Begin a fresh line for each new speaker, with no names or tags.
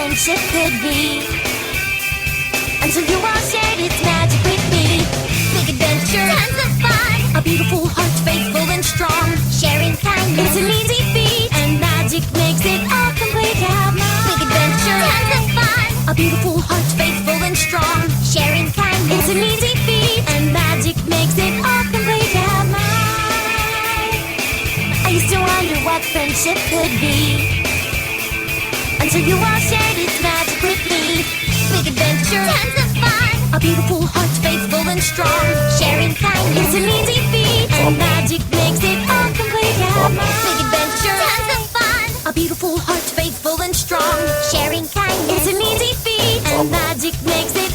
friendship could be. Until you all shared its magic with me. Big adventure, tons of fun. A beautiful heart, faithful and strong. Sharing kindness, it's an easy feat, and magic makes it all complete. Have mine. Big adventure, tons of fun. A beautiful heart, faithful and strong. Sharing kindness, it's an easy feat, and magic makes it all complete. Have mine. I used to wonder what friendship could be. Until you all shared its magic with me. Big adventure, tons of fun. A beautiful heart, faithful and strong. Sharing kindness, it's an easy feat, and magic makes it all complete. Yeah, big adventure, tons of fun. A beautiful heart, faithful and strong. Sharing kindness, it's an easy feat, and magic makes it